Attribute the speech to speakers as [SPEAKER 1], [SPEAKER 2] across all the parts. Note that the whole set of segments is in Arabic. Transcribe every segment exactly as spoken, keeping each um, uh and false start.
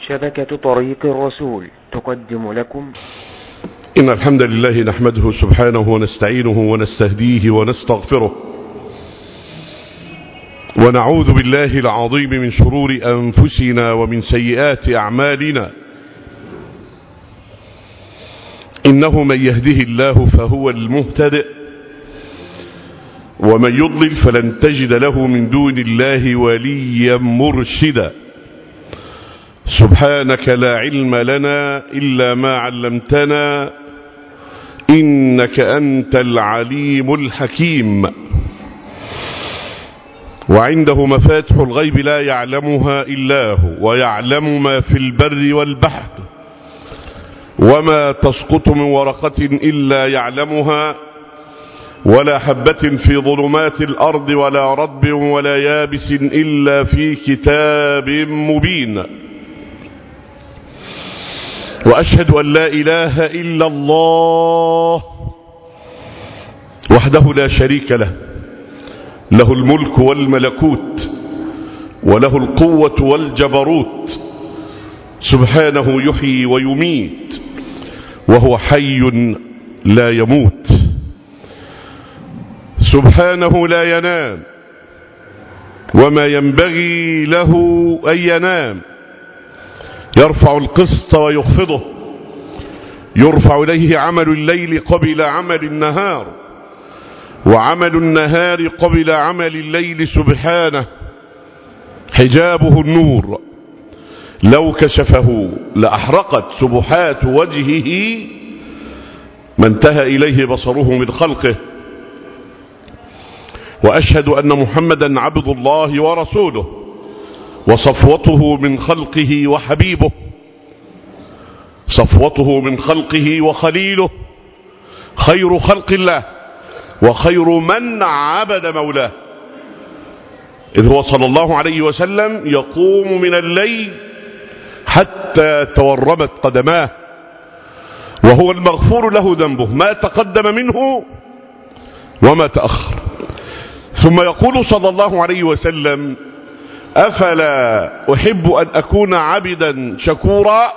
[SPEAKER 1] شبكة طريق الرسول تقدم لكم.
[SPEAKER 2] إن الحمد لله نحمده سبحانه ونستعينه ونستهديه ونستغفره، ونعوذ بالله العظيم من شرور أنفسنا ومن سيئات أعمالنا. إنه من يهده الله فهو المهتدئ، ومن يضلل فلن تجد له من دون الله وليا مرشدا. سبحانك لا علم لنا إلا ما علمتنا، إنك أنت العليم الحكيم. وعنده مفاتح الغيب لا يعلمها إلا هو، ويعلم ما في البر والبحر، وما تسقط من ورقة إلا يعلمها، ولا حبة في ظلمات الأرض ولا رطب ولا يابس إلا في كتاب مبين. وأشهد أن لا إله إلا الله وحده لا شريك له، له الملك والملكوت، وله القوة والجبروت. سبحانه يحيي ويميت، وهو حي لا يموت. سبحانه لا ينام، وما ينبغي له أن ينام. يرفع القسط ويخفضه، يرفع إليه عمل الليل قبل عمل النهار، وعمل النهار قبل عمل الليل. سبحانه حجابه النور، لو كشفه لأحرقت سبحات وجهه ما انتهى إليه بصره من خلقه. وأشهد أن محمدا عبد الله ورسوله، وصفوته من خلقه وحبيبه، صفوته من خلقه وخليله، خير خلق الله وخير من عبد مولاه، إذ هو صلى الله عليه وسلم يقوم من الليل حتى تورمت قدماه، وهو المغفور له ذنبه ما تقدم منه وما تأخر. ثم يقول صلى الله عليه وسلم: أفلا أحب أن أكون عبدا شكورا.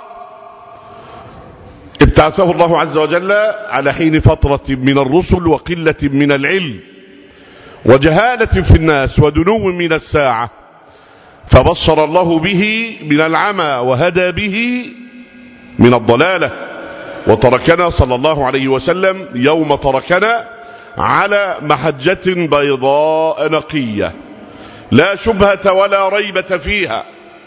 [SPEAKER 2] ابتعثه الله عز وجل على حين فترة من الرسل وقلة من العلم وجهالة في الناس ودنو من الساعة، فبصر الله به من العمى وهدى به من الضلالة، وتركنا صلى الله عليه وسلم يوم تركنا على محجة بيضاء نقية لا شبهة ولا ريبة فيها.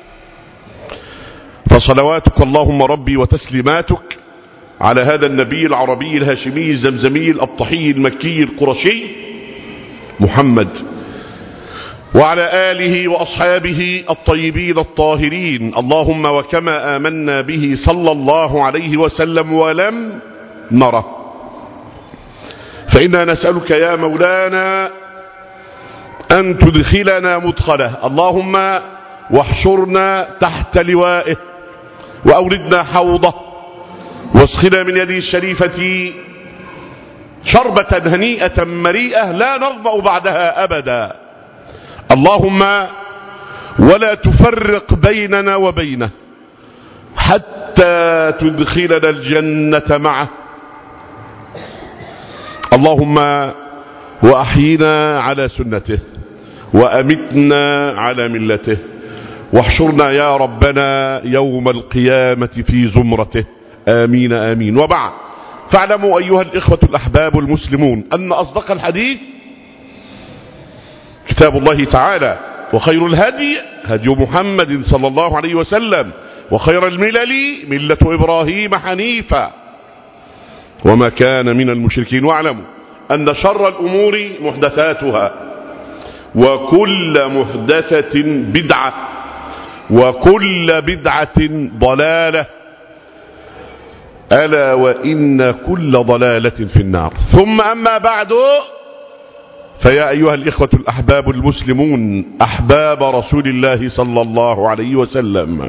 [SPEAKER 2] فصلواتك اللهم ربي وتسليماتك على هذا النبي العربي الهاشمي الزمزمي الأبطحي المكي القرشي محمد، وعلى آله وأصحابه الطيبين الطاهرين. اللهم وكما آمنا به صلى الله عليه وسلم ولم نره، فإنا نسألك يا مولانا أن تدخلنا مدخله، اللهم واحشرنا تحت لوائه، وأوردنا حوضه، واسقنا من يده الشريفة شربة هنيئة مريئة لا نظمأ بعدها أبدا. اللهم ولا تفرق بيننا وبينه حتى تدخلنا الجنة معه. اللهم وأحينا على سنته، وأمتنا على ملته، واحشرنا يا ربنا يوم القيامة في زمرته. آمين آمين. وبعد، فاعلموا أيها الإخوة الأحباب المسلمون أن أصدق الحديث كتاب الله تعالى، وخير الهدي هدي محمد صلى الله عليه وسلم، وخير الملل ملة إبراهيم حنيفا، وما كان من المشركين. واعلموا أن شر الأمور محدثاتها، وكل محدثة بدعة، وكل بدعة ضلالة، ألا وإن كل ضلالة في النار. ثم أما بعد، فيا أيها الإخوة الأحباب المسلمون أحباب رسول الله صلى الله عليه وسلم،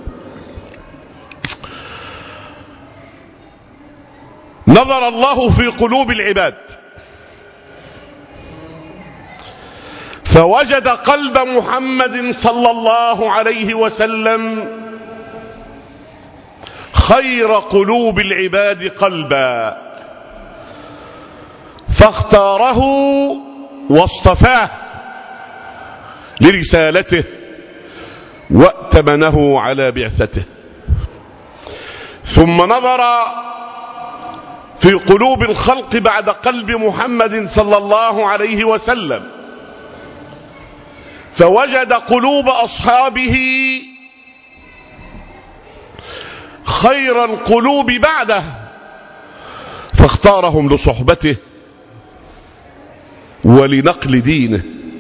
[SPEAKER 2] نظر الله في قلوب العباد فوجد قلب محمد صلى الله عليه وسلم خير قلوب العباد قلبا، فاختاره واصطفاه لرسالته وائتمنه على بعثته. ثم نظر في قلوب الخلق بعد قلب محمد صلى الله عليه وسلم، فوجد قلوب أصحابه خير القلوب بعده، فاختارهم لصحبته ولنقل دينه.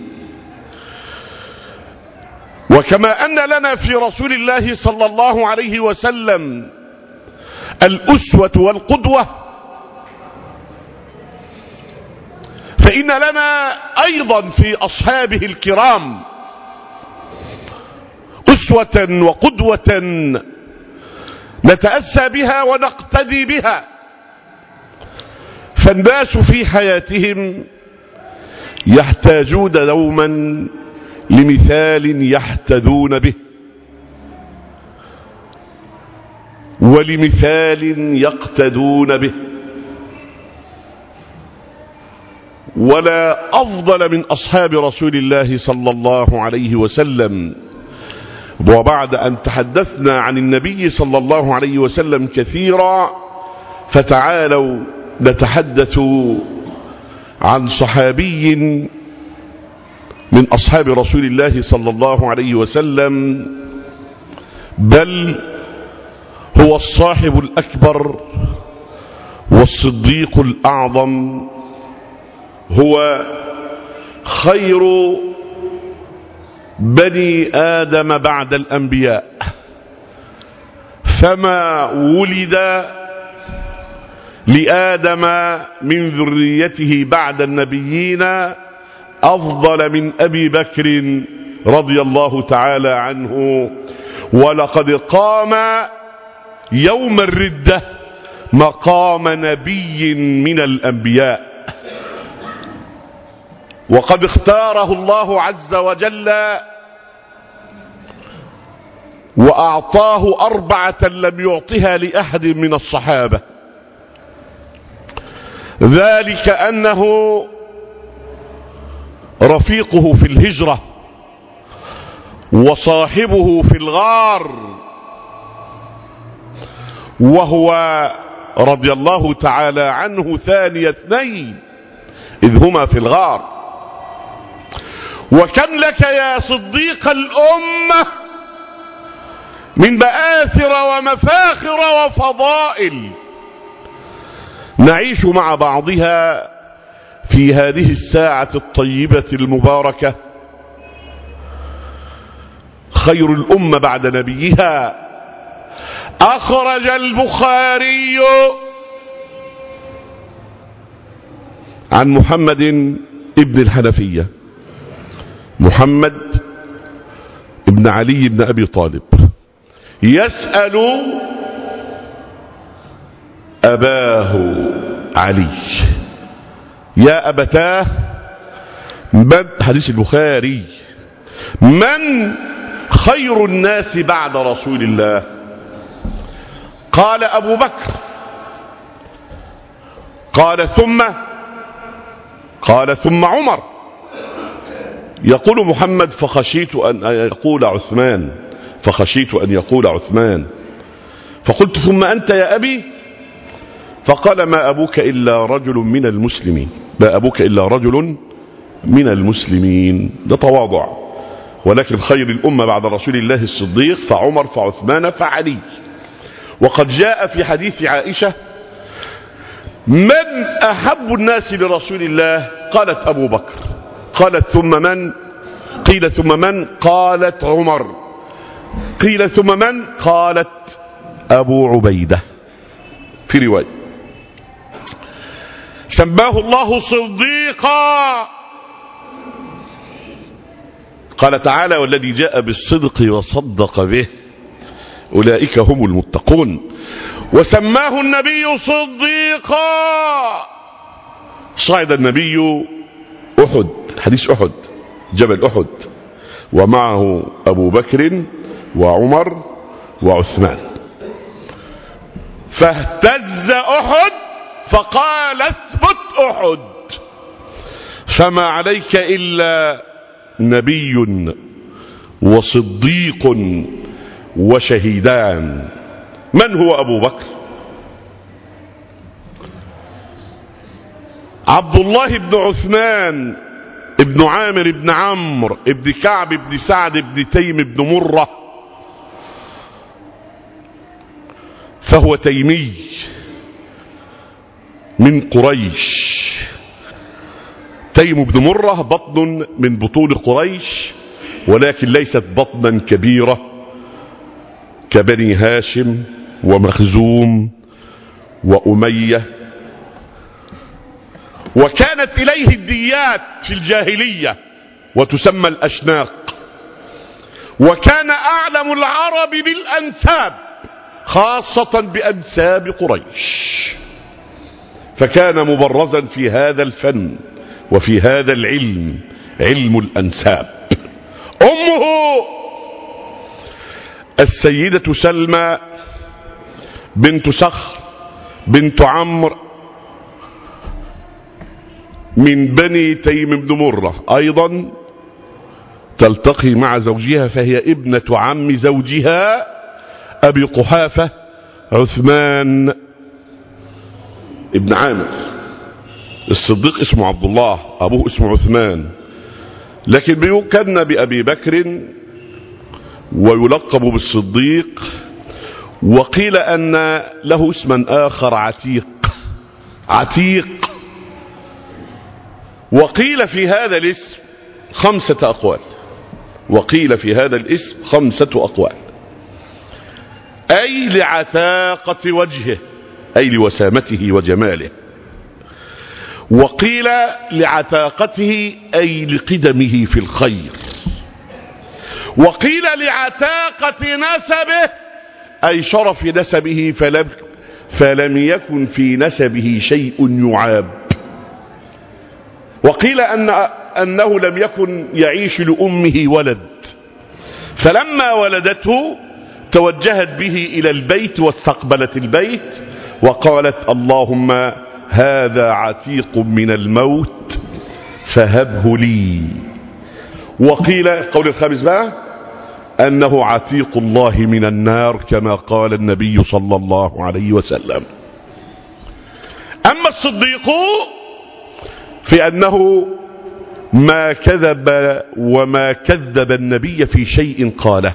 [SPEAKER 2] وكما أن لنا في رسول الله صلى الله عليه وسلم الأسوة والقدوة، فإن لنا أيضا في أصحابه الكرام أسوة وقدوة نتأسى بها ونقتدي بها. فالناس في حياتهم يحتاجون دوما لمثال يحتذون به، ولمثال يقتدون به. ولا أفضل من أصحاب رسول الله صلى الله عليه وسلم. وبعد أن تحدثنا عن النبي صلى الله عليه وسلم كثيرا، فتعالوا نتحدث عن صحابي من أصحاب رسول الله صلى الله عليه وسلم، بل هو الصاحب الأكبر والصديق الأعظم، هو خير بني آدم بعد الأنبياء، فما ولد لآدم من ذريته بعد النبيين أفضل من أبي بكر رضي الله تعالى عنه. ولقد قام يوم الردة مقام نبي من الأنبياء، وقد اختاره الله عز وجل وأعطاه أربعة لم يعطها لأحد من الصحابة، ذلك أنه رفيقه في الهجرة وصاحبه في الغار، وهو رضي الله تعالى عنه ثاني اثنين إذ هما في الغار. وكم لك يا صديق الأمة من مآثر ومفاخر وفضائل نعيش مع بعضها في هذه الساعة الطيبة المباركة. خير الأمة بعد نبيها. أخرج البخاري عن محمد ابن الحنفية، محمد ابن علي بن أبي طالب، يسأل أباه علي: يا أبتاه، من حديث البخاري من خير الناس بعد رسول الله؟ قال أبو بكر. قال ثم قال ثم عمر. يقول محمد: فخشيت أن يقول عثمان فخشيت أن يقول عثمان فقلت: ثم أنت يا أبي؟ فقال: ما أبوك إلا رجل من المسلمين ما أبوك إلا رجل من المسلمين. ده تواضع. ولكن خير الأمة بعد رسول الله الصديق، فعمر فعثمان فعلي. وقد جاء في حديث عائشة: من أحب الناس لرسول الله؟ قالت أبو بكر. قالت ثم من؟ قيل ثم من؟ قالت عمر. قيل ثم من؟ قالت أبو عبيدة. في رواية سماه الله صديقا. قال تعالى: والذي جاء بالصدق وصدق به أولئك هم المتقون. وسماه النبي صديقا. صعد النبي أحد، حديث أحد، جبل أحد، ومعه أبو بكر وعمر وعثمان. فاهتز أحد فقال اثبت أحد. فما عليك إلا نبي وصديق وشهيدان. من هو أبو بكر؟ عبد الله بن عثمان ابن عامر ابن عمرو ابن كعب ابن سعد ابن تيم ابن مرة، فهو تيمي من قريش. تيم بن مرة بطن من بطون قريش، ولكن ليست بطنا كبيرة كبني هاشم ومخزوم وأمية. وكانت إليه الديات في الجاهلية وتسمى الأشناق. وكان أعلم العرب بالأنساب، خاصة بأنساب قريش، فكان مبرزا في هذا الفن وفي هذا العلم، علم الأنساب. أمه السيدة سلمى بنت صخر بنت عمرو من بني تيم بن مرة، أيضا تلتقي مع زوجها، فهي ابنة عم زوجها أبي قحافة عثمان ابن عامر. الصديق اسمه عبد الله، أبوه اسمه عثمان، لكن بيكن بأبي بكر ويلقب بالصديق. وقيل أن له اسما آخر عتيق عتيق وقيل في هذا الاسم خمسة أقوال وقيل في هذا الاسم خمسة أقوال أي لعتاقة وجهه، أي لوسامته وجماله. وقيل لعتاقته أي لقدمه في الخير. وقيل لعتاقة نسبه أي شرف نسبه، فلم, فلم يكن في نسبه شيء يعاب. وقيل أن أنه لم يكن يعيش لأمه ولد، فلما ولدته توجهت به إلى البيت واستقبلت البيت وقالت اللهم هذا عتيق من الموت فهبه لي. وقيل القول الخامس بقى أنه عتيق الله من النار كما قال النبي صلى الله عليه وسلم. أما الصديق في أنه ما كذب وما كذب النبي في شيء قاله،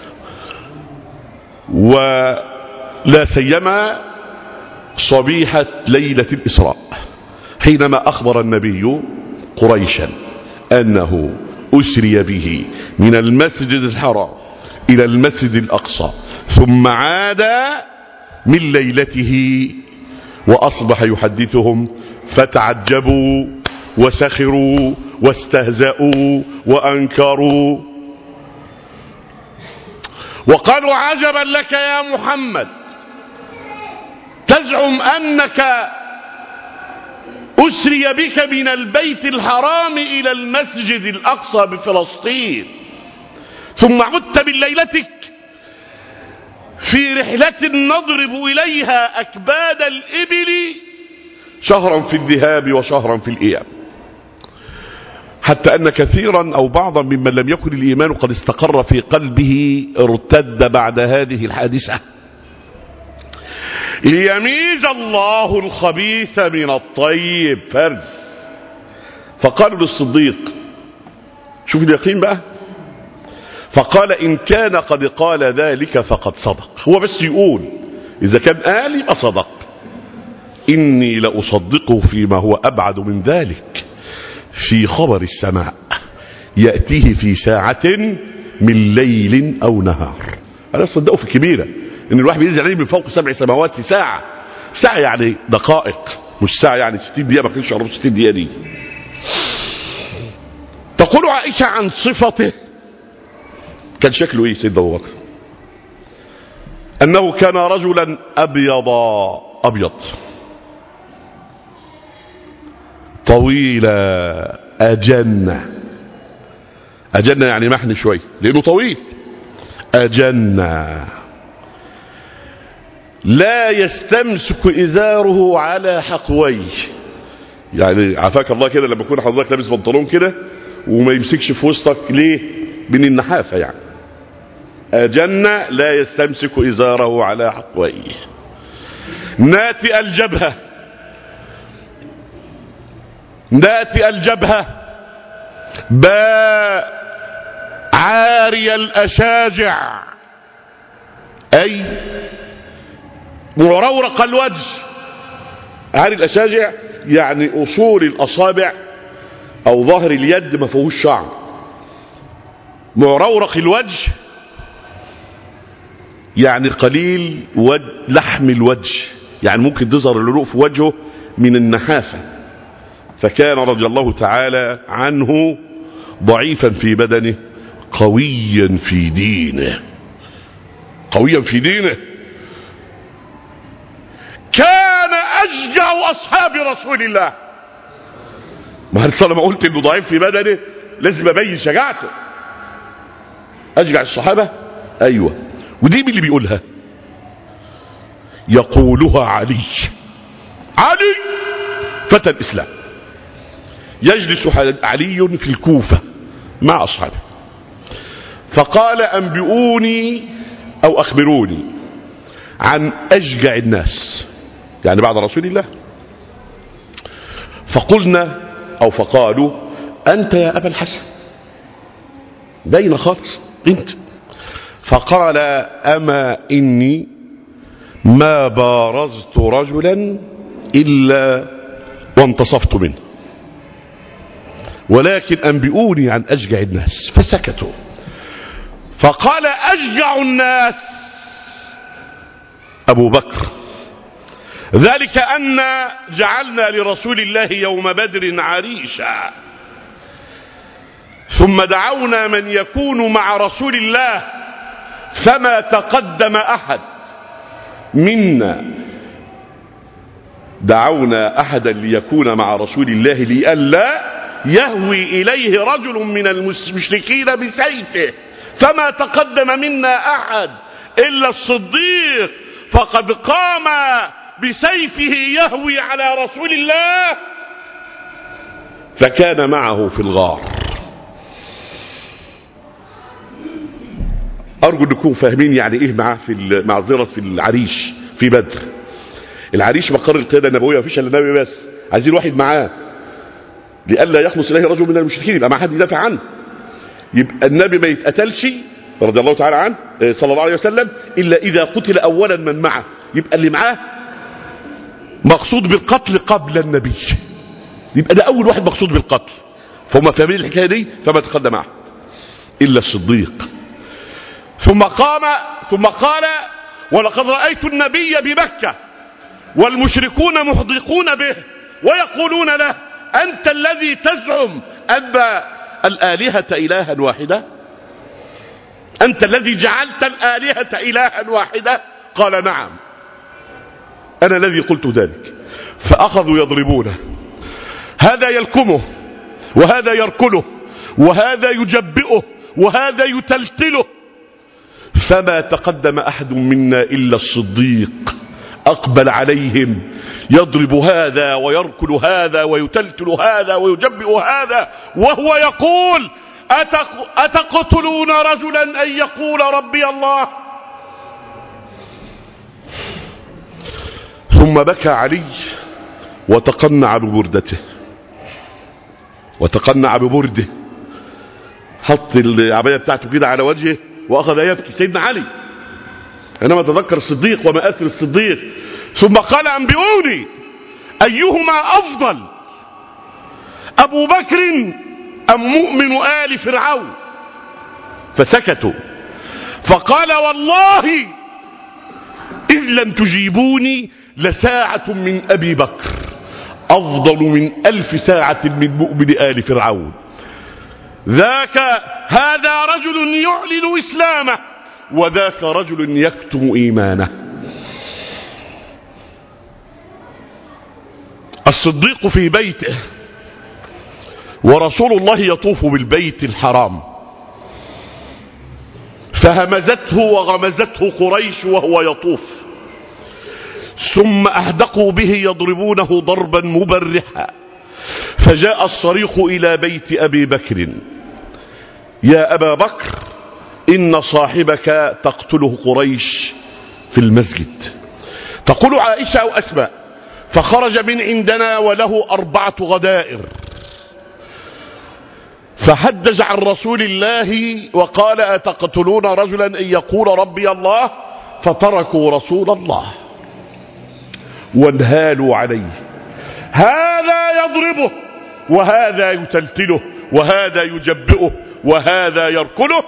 [SPEAKER 2] ولا سيما صبيحة ليلة الإسراء حينما أخبر النبي قريشا أنه أسري به من المسجد الحرام إلى المسجد الأقصى ثم عاد من ليلته، وأصبح يحدثهم فتعجبوا وسخروا واستهزأوا وأنكروا وقالوا عجبا لك يا محمد، تزعم أنك أسري بك من البيت الحرام إلى المسجد الأقصى بفلسطين، ثم عدت من ليلتك في رحلة نضرب إليها أكباد الإبل شهرا في الذهاب وشهرا في الإياب، حتى أن كثيرا أو بعضا ممن لم يكن الإيمان قد استقر في قلبه ارتد بعد هذه الحادثة، ليميز الله الخبيث من الطيب فرز. فقالوا للصديق، شوف اليقين بقى، فقال إن كان قد قال ذلك فقد صدق. هو بس يقول إذا كان قال يبقى صدق، إني لأصدقه فيما هو أبعد من ذلك، في خبر السماء يأتيه في ساعة من ليل أو نهار. أنا أصدقه في كبيرة إن الواحد بينزل عليه من فوق سبع سماوات في ساعة. ساعة يعني دقائق، مش ساعة يعني ستين دقيقة، ما كانش عرف ستين دقيقة دي. تقول عائشة عن صفته كان شكله إيه سيدنا أبو بكر؟ أنه كان رجلا أبيض أبيض طويلة أجنة. أجنة يعني محن شوي لأنه طويل. أجنة لا يستمسك إزاره على حقويه. يعني عافاك الله كده لما يكون حضرتك لابس بنطلون كده وما يمسكش في وسطك ليه؟ من النحافة يعني. أجن لا يستمسك إزاره على حقويه. ناتئ الجبهة، ناتئ الجبهة باء عاري الأشاجع، أي مرورق الوجه. عاري الأشاجع يعني أصول الأصابع أو ظهر اليد ما فيهوش شعر. مرورق الوجه يعني قليل لحم الوجه، يعني ممكن تظهر اللؤلؤ في وجهه من النحافة. فكان رضي الله تعالى عنه ضعيفا في بدنه قويا في دينه، قويا في دينه. كان أشجع أصحاب رسول الله. ما أنا لما قلت إنه ضعيف في بدنه لازم أبين شجاعته. أشجع الصحابة، أيوة. ودي مين اللي بيقولها؟ يقولها علي، علي فتى الإسلام. يجلس علي في الكوفة مع أصحابه فقال أنبئوني أو أخبروني عن أشجع الناس، يعني بعد رسول الله. فقلنا أو فقالوا أنت يا أبا الحسن، باين خالص أنت. فقال أما إني ما بارزت رجلا إلا وانتصفت منه، ولكن أنبئوني عن أشجع الناس. فسكتوا. فقال أشجع الناس أبو بكر، ذلك أن جعلنا لرسول الله يوم بدر عريشا، ثم دعونا من يكون مع رسول الله فما تقدم أحد منا، دعونا أحدا ليكون مع رسول الله لئلا يهوي إليه رجل من المشركين بسيفه، فما تقدم منا أحد إلا الصديق فقد قام بسيفه يهوي على رسول الله فكان معه في الغار. أرجو أنكم فاهمين يعني إيه معه في معذرة في العريش في بدر. العريش مقر القيادة النبوية، مفيش إلا النبي بس، عايزين واحد معاه لئلا يخلص إليه رجل من المشركين، يبقى مع حد يدافع عنه. يبقى النبي ما يتقتلش رضي الله تعالى عنه صلى الله عليه وسلم إلا إذا قتل أولا من معه، يبقى اللي معاه مقصود بالقتل قبل النبي، يبقى ده أول واحد مقصود بالقتل. فهم فاهمين الحكاية دي. فما تقدم أحد إلا الصديق. ثم قام ثم قال ولقد رأيت النبي بمكة والمشركون محدقون به ويقولون له أنت الذي تزعم أن الآلهة إلها واحدة، أنت الذي جعلت الآلهة إلها واحدة. قال نعم أنا الذي قلت ذلك. فأخذوا يضربونه، هذا يلكمه وهذا يركله وهذا يجبئه وهذا يتلتله، فما تقدم أحد منا إلا الصديق أقبل عليهم يضرب هذا ويركل هذا ويتلتل هذا ويجبئ هذا وهو يقول أتقتلون رجلا أن يقول ربي الله. ثم بكى علي وتقنع ببردته، وتقنع ببرده، حط العباية بتاعته كده على وجهه وأخذ يبكي سيدنا علي. أنا أتذكر الصديق ومآثر الصديق. ثم قال أنبئوني أيهما أفضل أبو بكر أم مؤمن آل فرعون؟ فسكتوا. فقال والله إذ لم تجيبوني لساعة من أبي بكر أفضل من ألف ساعة من مؤمن آل فرعون. ذاك هذا رجل يعلن إسلامه وذاك رجل يكتم إيمانه. الصديق في بيته ورسول الله يطوف بالبيت الحرام، فهمزته وغمزته قريش وهو يطوف، ثم أهدقوا به يضربونه ضربا مبرحا، فجاء الصريخ إلى بيت أبي بكر: يا أبا بكر، إن صاحبك تقتله قريش في المسجد. تقول عائشة أو أسماء: فخرج من عندنا وله أربعة غدائر، فحدج عن رسول الله وقال: أتقتلون رجلا أن يقول ربي الله؟ فتركوا رسول الله وانهالوا عليه، هذا يضربه وهذا يتلتله وهذا يجبئه وهذا يركله.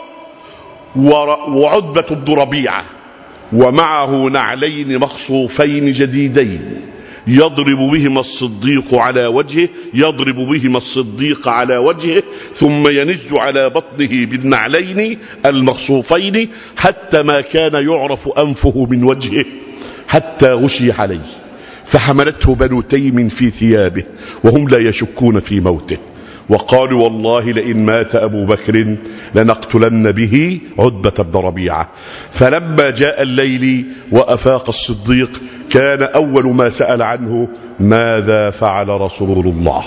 [SPEAKER 2] وعتبة بن ربيعة ومعه نعلين مخصوفين جديدين يضرب بهما الصديق على وجهه يضرب بهما الصديق على وجهه ثم ينج على بطنه بالنعلين المخصوفين حتى ما كان يعرف أنفه من وجهه حتى غشي عليه، فحملته بنو تيم في ثيابه وهم لا يشكون في موته، وقالوا: والله لئن مات أبو بكر لنقتلن به عتبة بن ربيعة. فلما جاء الليل وأفاق الصديق كان أول ما سأل عنه: ماذا فعل رسول الله؟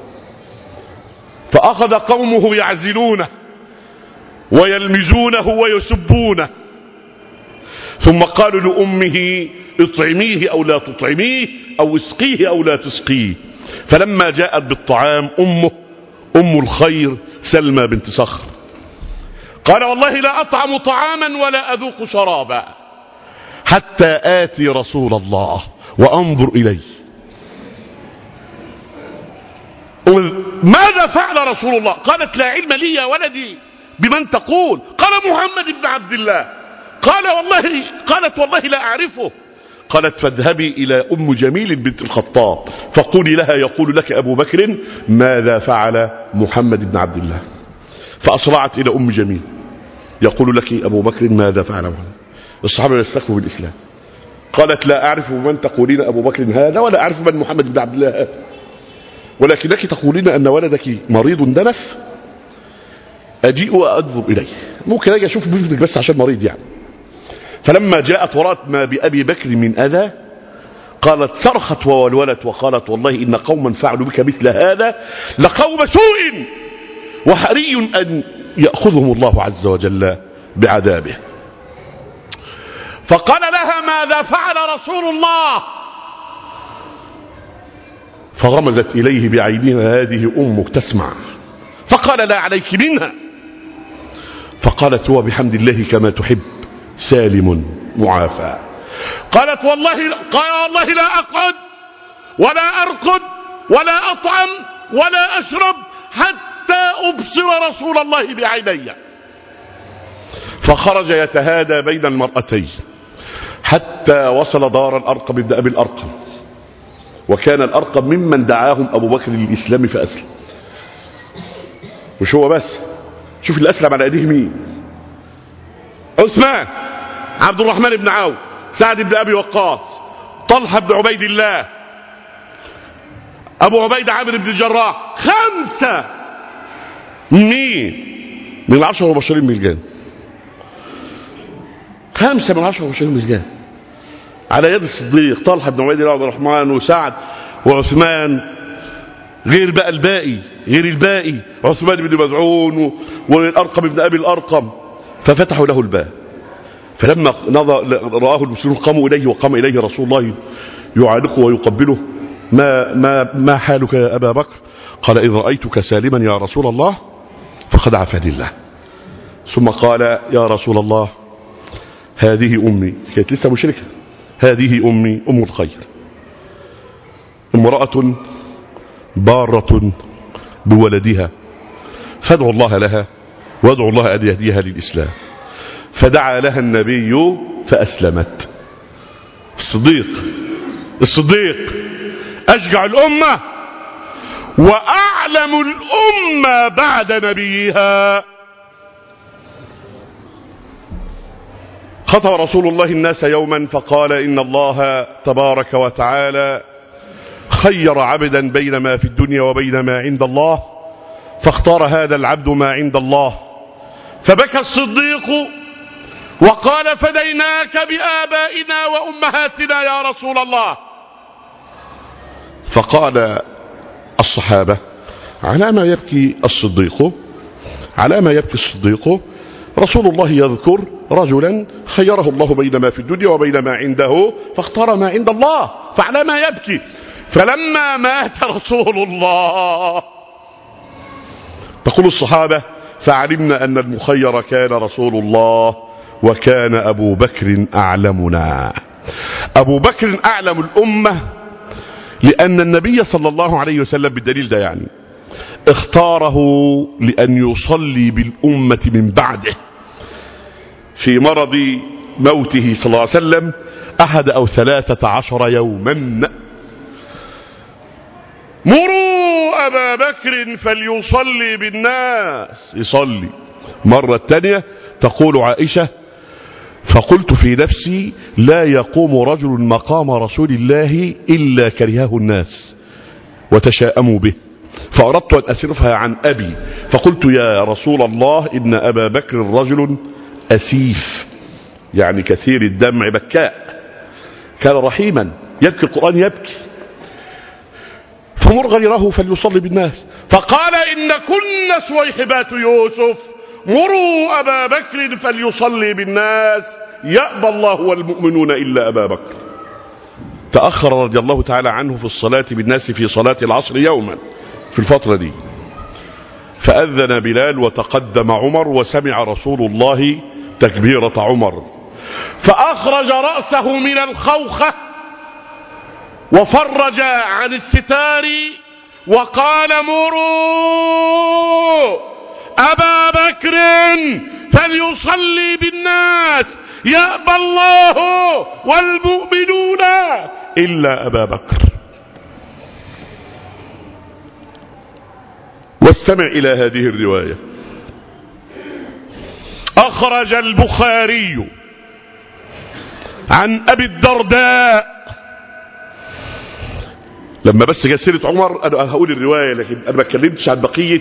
[SPEAKER 2] فأخذ قومه يعزلونه ويلمزونه ويسبونه، ثم قالوا لأمه: اطعميه أو لا تطعميه، أو اسقيه أو لا تسقيه. فلما جاءت بالطعام أمه أم الخير سلمى بنت صخر قال: والله لا أطعم طعاما ولا أذوق شرابا حتى آتي رسول الله وأنظر إليه. ماذا فعل رسول الله؟ قالت: لا علم لي يا ولدي بمن تقول. قال: محمد بن عبد الله. قال والله قالت: والله لا أعرفه. قالت: فاذهبي إلى أم جميل بنت الخطاب فقولي لها: يقول لك أبو بكر ماذا فعل محمد بن عبد الله. فأسرعت إلى أم جميل: يقول لك أبو بكر ماذا فعل محمد. الصحابة يستخفوا بالإسلام. قالت: لا أعرف من تقولين أبو بكر هذا ولا أعرف من محمد بن عبد الله هذا، ولكنك تقولين أن ولدك مريض دنف، أجيء وأنظر إليه، ممكن أجي أشوف بابنك بس عشان مريض يعني. فلما جاءت ورأت ما بأبي بكر من أذى قالت: صرخت وولولت وقالت: والله إن قوما فعلوا بك مثل هذا لقوم سوء، وحري أن يأخذهم الله عز وجل بعذابه. فقال لها: ماذا فعل رسول الله؟ فغمزت إليه بعينها: هذه أمك تسمع. فقال: لا عليك منها. فقالت: هو بحمد الله كما تحب سالم معافى. قالت: والله قال: والله لا أقعد ولا أرقد ولا أطعم ولا أشرب حتى أبصر رسول الله بعيني. فخرج يتهادى بين المرأتين حتى وصل دار الأرقم بن أبي الأرقم، وكان الأرقم ممن دعاهم أبو بكر للإسلام فأسلم. مش هو بس، شوف اللي أسلم على أيديه مين: عثمان، عبد الرحمن بن عوف، سعد بن أبي وقاص، طلحة بن عبيد الله، أبو عبيدة عامر بن الجراح. خمسة مين من العشرة المبشرين بالجنة، خمسة من العشرة المبشرين بالجنة على يد الصديق: طلحة بن عبيد الله وعبد الرحمن وسعد وعثمان، غير بقى الباقي، غير الباقي عثمان بن مذعون والأرقم بن أبي الأرقم. ففتحوا له الباب، فلما رآه المسلمون قاموا إليه وقام إليه رسول الله يعانقه ويقبله: ما, ما, ما حالك يا أبا بكر؟ قال: إذ رأيتك سالما يا رسول الله فقد عافاني الله. ثم قال: يا رسول الله هذه أمي، كانت لسه مشركة، هذه أمي أم الخير، امرأة بارة بولدها، فادعوا الله لها وادعوا الله أن يهديها للإسلام. فدعا لها النبي فأسلمت. الصديق الصديق أشجع الأمة وأعلم الأمة بعد نبيها. خطب رسول الله الناس يوما فقال: إن الله تبارك وتعالى خير عبدا بين ما في الدنيا وبين ما عند الله، فاختار هذا العبد ما عند الله. فبكى الصديق وقال فديناك بآبائنا وأمهاتنا يا رسول الله. فقال الصحابة على ما يبكي الصديق، على ما يبكي الصديق؟ رسول الله يذكر رجلا خيره الله بين ما في الدنيا وبين ما عنده فاختار ما عند الله، فعلى ما يبكي؟ فلما مات رسول الله تقول الصحابة فعلمنا أن المخير كان رسول الله وكان أبو بكر أعلمنا. أبو بكر أعلم الأمة لأن النبي صلى الله عليه وسلم بالدليل ده يعني اختاره لأن يصلي بالأمة من بعده في مرض موته صلى الله عليه وسلم أحد أو ثلاثة عشر يوما. مروا أبا بكر فليصلي بالناس، يصلي. مرة تانية تقول عائشة فقلت في نفسي لا يقوم رجل مقام رسول الله إلا كرهه الناس وتشاءموا به، فأردت أن أسرفها عن أبي فقلت يا رسول الله إن أبا بكر رجل أسيف، يعني كثير الدمع بكاء، كان رحيما يبكي القرآن يبكي، فمر غيره فليصلي بالناس. فقال إن كن سويحبات يوسف مروا أبا بكر فليصلي بالناس يأبى الله والمؤمنون إلا أبا بكر. تأخر رضي الله تعالى عنه في الصلاة بالناس في صلاة العصر يوما في الفترة دي، فأذن بلال وتقدم عمر وسمع رسول الله تكبيرة عمر، فأخرج رأسه من الخوخة وفرج عن الستار وقال مروا أبا بكر فليصلي بالناس يأبى الله والمؤمنون إلا أبا بكر. واستمع إلى هذه الرواية. أخرج البخاري عن أبي الدرداء، لما بس جاء سيرة عمر أنا هقول الرواية لكن أنا ما اتكلمتش عن بقية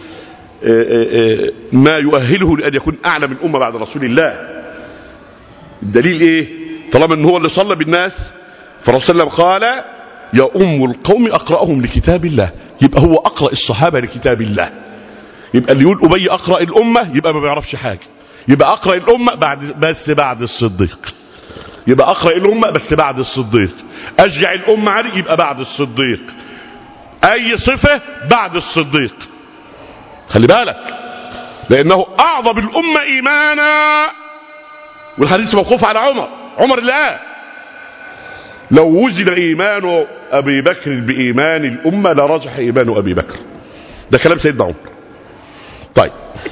[SPEAKER 2] ما يؤهله لأن يكون أعلم الأمة بعد رسول الله. الدليل إيه؟ طالما أنه هو اللي صلى بالناس فالرسول صلى الله عليه وسلم قال يا أم القوم أقرأهم لكتاب الله، يبقى هو أقرأ الصحابة لكتاب الله. يبقى اللي يقول أبي أقرأ الأمة يبقى ما بيعرفش حاجة، يبقى أقرأ الأمة بعد بس بعد الصديق، يبقى أقرأ الأمة بس بعد الصديق. أشجع الأمة علي يبقى بعد الصديق، أي صفة بعد الصديق. خلي بالك لأنه أعظم الأمة إيمانا، والحديث موقوف على عمر، عمر اللي قال لو وزن إيمان أبي بكر بإيمان الأمة لرجح إيمان أبي بكر. ده كلام سيدنا عمر. طيب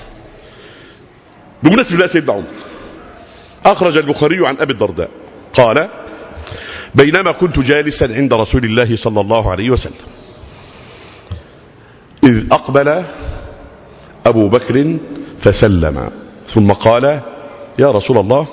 [SPEAKER 2] بمناسبة بقى سيدنا عمر، أخرج البخاري عن أبي الدرداء قال بينما كنت جالسا عند رسول الله صلى الله عليه وسلم إذ أقبل أبو بكر فسلم ثم قال يا رسول الله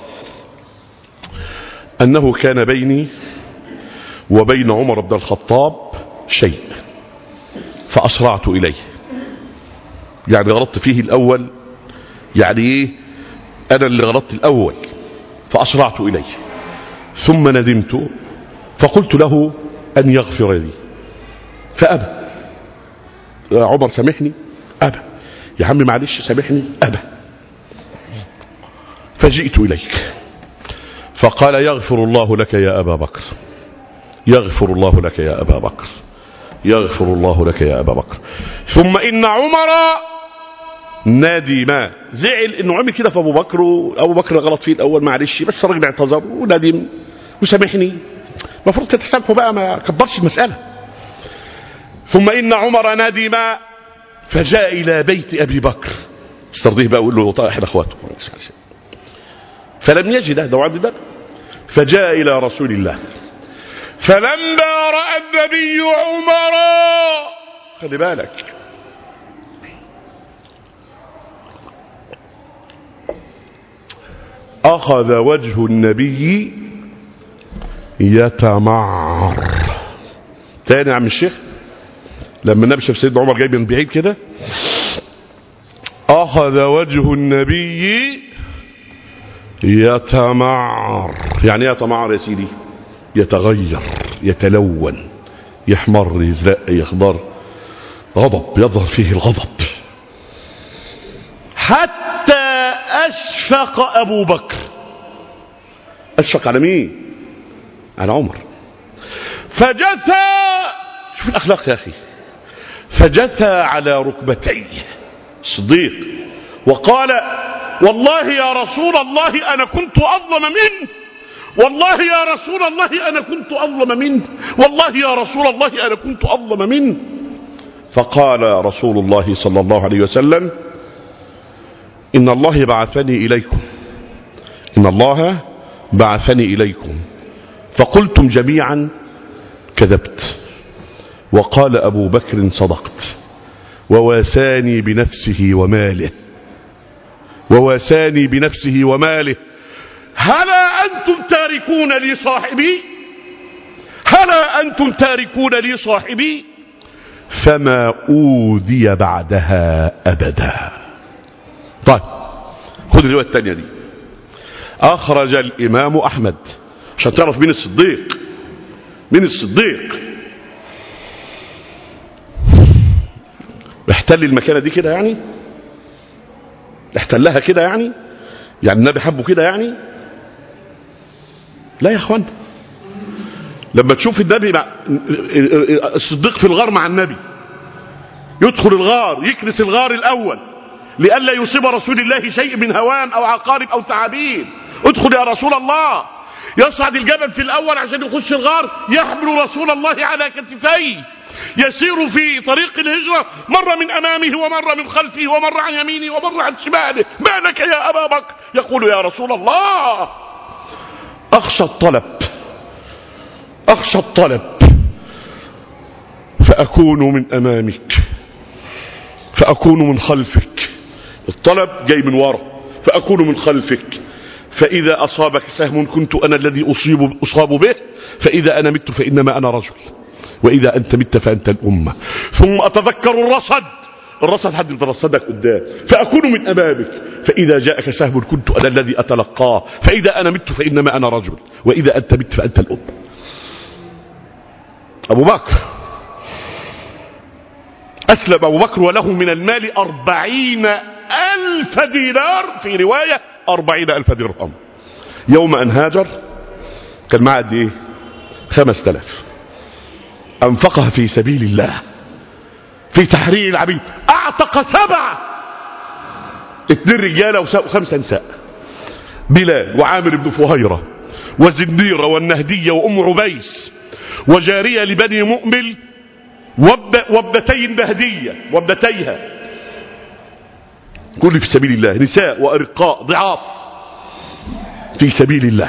[SPEAKER 2] أنه كان بيني وبين عمر بن الخطاب شيء فأسرعت إليه، يعني غلطت فيه الأول، يعني إيه أنا اللي غلطت الأول فأسرعت إليه، ثم ندمت فقلت له أن يغفر لي فأبى. يا عمر سامحني، أبى. يا عم معلش سامحني، أبى. فجئت إليك فقال يغفر الله لك يا أبا بكر، يغفر الله لك يا أبا بكر، يغفر الله لك يا أبا بكر. ثم إن عمر ندم، زعل إنه عمل كده في أبو بكر، وأبو بكر غلط فيه الأول معلش، بس الراجل اعتذر وندم وسامحني، المفروض كانت تسامحه بقى، ما كبرش المسألة. ثم إن عمر ندم فجاء إلى بيت أبي بكر، استرضيه بقى ويقول له طيب احنا اخواته، فلم يجده ده عند الباب، فجاء إلى رسول الله فلما رأى النبي عمر، خلي بالك أخذ وجه النبي يتمعر. تاني يا عم الشيخ، لما النبي شاف سيدنا عمر جاي من بعيد كده أخذ وجه النبي يتمعر. يعني يتمعر يا سيدي؟ يتغير، يتلون، يحمر، يزرق، يخضر، غضب، يظهر فيه الغضب. حتى أشفق أبو بكر. أشفق على مين؟ على عمر. فجثى، شوف الأخلاق يا أخي، فجثى على ركبتيه الصديق وقال: والله يا رسول الله أنا كنت أظلم منه، والله يا رسول الله أنا كنت أظلم منه، والله يا رسول الله أنا كنت أظلم منه. فقال رسول الله صلى الله عليه وسلم: إن الله بعثني إليكم، إن الله بعثني إليكم فقلتم جميعا كذبت، وقال أبو بكر صدقت، وواساني بنفسه وماله، وواساني بنفسه وماله. هلا أنتم تاركون لي صاحبي، هلا أنتم تاركون لي صاحبي. فما أوذي بعدها أبدا. طيب خذ الرواية الثانية دي. أخرج الإمام أحمد، عشان تعرف مين الصديق، مين الصديق. احتل المكانة دي كده يعني، احتلها كده يعني، يعني النبي حبه كده يعني؟ لا يا اخوان. لما تشوف النبي مع الصديق في الغار مع النبي، يدخل الغار، يكنس الغار الأول لئلا يصيب رسول الله شيء من هوام أو عقارب أو ثعابين. ادخل يا رسول الله. يصعد الجبل في الأول عشان يخش الغار، يحمل رسول الله على كتفيه، يسير في طريق الهجرة، مر من أمامه ومر من خلفه ومر عن يمينه ومر عن شماله. ما لك يا أبا بكر؟ يقول: يا رسول الله أخشى الطلب، أخشى الطلب فأكون من أمامك، فأكون من خلفك. الطلب جاي من وراء، فأكون من خلفك، فإذا أصابك سهم كنت أنا الذي أصيب أصاب به، فإذا أنا مت فإنما أنا رجل، وإذا أنت مت فأنت الأمة. ثم أتذكر الرصد، الرصد حد يترصدك قدام، فأكون من أمامك، فإذا جاءك سهم كنت أنا الذي أتلقاه، فإذا أنا مت فإنما أنا رجل، وإذا أنت مت فأنت الأمة. أبو بكر أسلم أبو بكر وله من المال أربعين ألف دينار، في رواية أربعين ألف درهم. يوم أن هاجر كان معه قد إيه؟ خمس تلاف. أنفقها في سبيل الله في تحرير العبيد. أعتق سبعة، اثنين رجالة وخمسة نساء، بلال وعامر بن فهيرة وزنيرة والنهدية وأم عبيس وجارية لبني مؤمل وابنتي النهدية وابنتيها، كل في سبيل الله، نساء وأرقاء ضعاف في سبيل الله.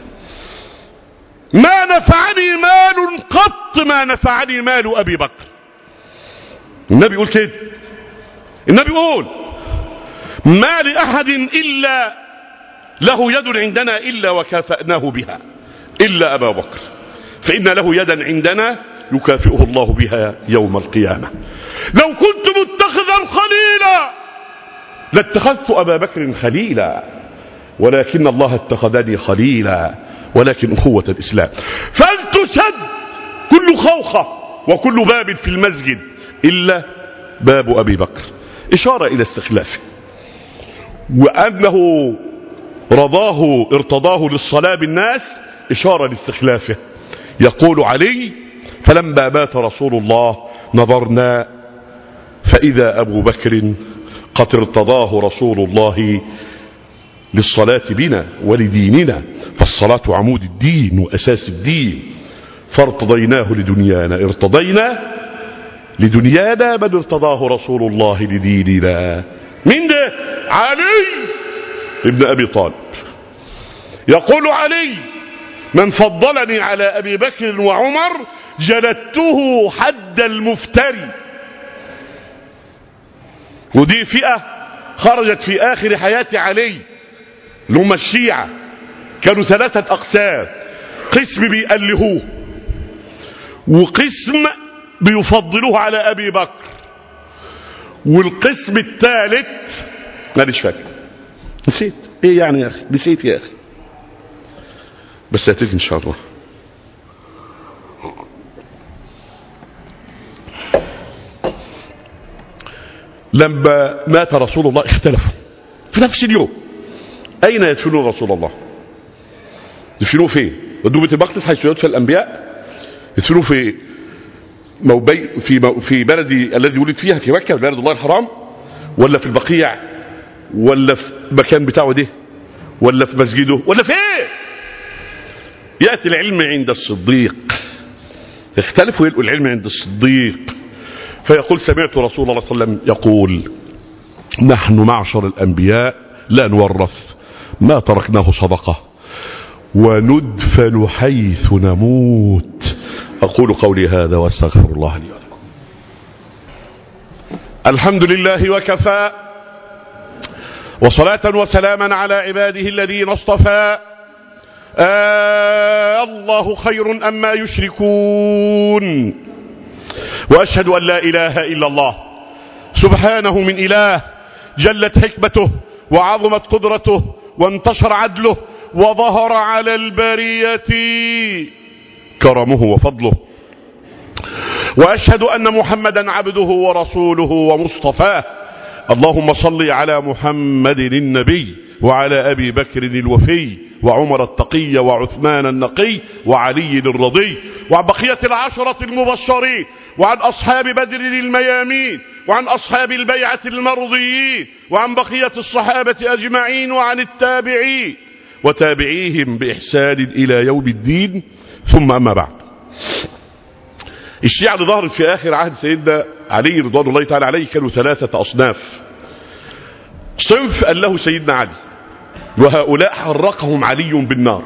[SPEAKER 2] ما نفعني مال قط ما نفعني مال أبي بكر. النبي يقول كده، النبي يقول: ما لأحد إلا له يد عندنا إلا وكافأناه بها إلا أبا بكر، فإن له يدا عندنا يكافئه الله بها يوم القيامة. لو كنت متخذا خليلا لاتخذت أبا بكر خليلا، ولكن الله اتخذني خليلا، ولكن أخوة الإسلام. فلتسد كل خوخة وكل باب في المسجد إلا باب أبي بكر، إشارة إلى استخلافه، وأنه رضاه ارتضاه للصلاة بالناس، إشارة لاستخلافه. يقول علي: فلما مات رسول الله نظرنا فإذا أبو بكر قد ارتضاه رسول الله للصلاة بنا ولديننا، فالصلاة عمود الدين وأساس الدين، فارتضيناه لدنيانا، ارتضينا لدنيانا من ارتضاه رسول الله لديننا. من ده؟ علي ابن أبي طالب. يقول علي: من فضلني على أبي بكر وعمر جلدته حد المفتري. ودي فئة خرجت في آخر حياة علي، اللي هم الشيعة، كانوا ثلاثة أقسام: قسم بيألهوه، وقسم بيفضلوه على أبي بكر، والقسم الثالث ماليش فاكر، نسيت ايه يعني يا أخي، نسيت يا أخي، بس هتيجي ان شاء الله. لما مات رسول الله اختلفوا في نفس اليوم اين يدفنون رسول الله. يدفنوه فين؟ ودوا بيت المقدس حيث يدفن الانبياء، يدفنوه في موبي في مو في بلدي الذي ولد فيها في مكه بلد الله الحرام، ولا في البقيع، ولا في مكان بتاعه ده، ولا في مسجده، ولا في ايه؟ ياتي العلم عند الصديق. يختلفوا يلقوا العلم عند الصديق، فيقول سمعت رسول الله صلى الله عليه وسلم يقول نحن معشر الأنبياء لا نورث ما تركناه صدقة وندفن حيث نموت. أقول قولي هذا واستغفر الله لي ولكم. الحمد لله وكفى، وصلاة وسلاما على عباده الذين اصطفى. آه الله خير أما يشركون، وأشهد أن لا إله إلا الله سبحانه من إله جلت حكمته وعظمت قدرته وانتشر عدله وظهر على البرية كرمه وفضله. وأشهد أن محمدا عبده ورسوله ومصطفاه. اللهم صل على محمد النبي وعلى أبي بكر الوفي وعمر التقي وعثمان النقي وعلي الرضي وعن بقية العشرة المبشرين وعن أصحاب بدر الميامين وعن أصحاب البيعة المرضيين وعن بقية الصحابة أجمعين وعن التابعين وتابعيهم بإحسان إلى يوم الدين. ثم أما بعد، الشيعة اللي ظهرت في آخر عهد سيدنا علي رضوان الله تعالى عليه كانوا ثلاثة أصناف. صنف قال له سيدنا علي، وهؤلاء حرقهم علي بالنار،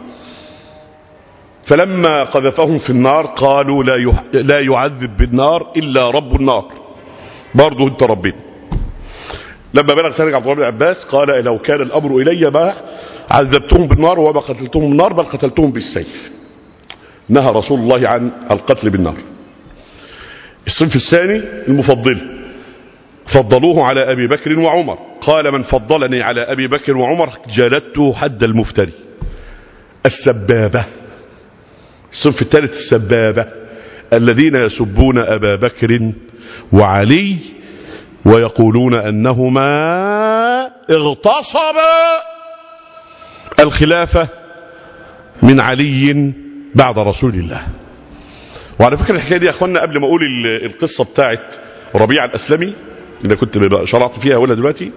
[SPEAKER 2] فلما قذفهم في النار قالوا لا يعذب بالنار إلا رب النار، برضو انت ربنا. لما بلغ سيدنا عبد الله بن عباس قال لو كان الأمر إلي ما عذبتهم بالنار وما قتلتهم بالنار بل قتلتهم بالسيف. نهى رسول الله عن القتل بالنار. الصنف الثاني المفضل، فضلوه على أبي بكر وعمر، قال من فضلني على أبي بكر وعمر جلدته حد المفتري. السبابة. الصنف الثالث السبابة، الذين يسبون أبا بكر وعلي ويقولون أنهما اغتصبا الخلافة من علي بعد رسول الله. وعلى فكرة الحكاية دي يا أخوانا قبل ما أقول القصة بتاعت ربيع الأسلمي اللي كنت شرعت فيها أولا دلوقتي،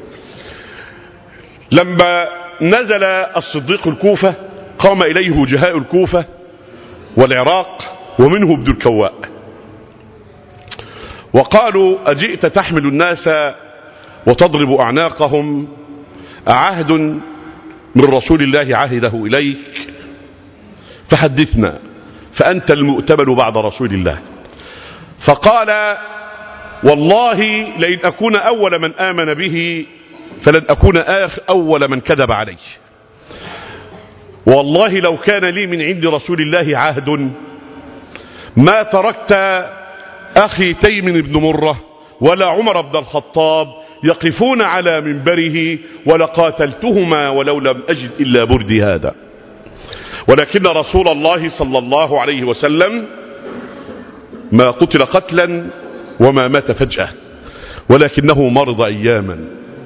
[SPEAKER 2] لما نزل الصديق الكوفة قام إليه وجهاء الكوفة والعراق ومنه ابن الكواء وقالوا أجئت تحمل الناس وتضرب أعناقهم، عهد من رسول الله عهده إليك فحدثنا، فأنت المؤتمن بعد رسول الله. فقال والله لئن أكون أول من آمن به فلن أكون أول من كذب عليه، والله لو كان لي من عند رسول الله عهد ما تركت أخي تيم بن مرة ولا عمر بن الخطاب يقفون على منبره ولقاتلتهما ولو لم أجد إلا بردي هذا. ولكن رسول الله صلى الله عليه وسلم ما قتل قتلا وما مات فجأة، ولكنه مرض أياما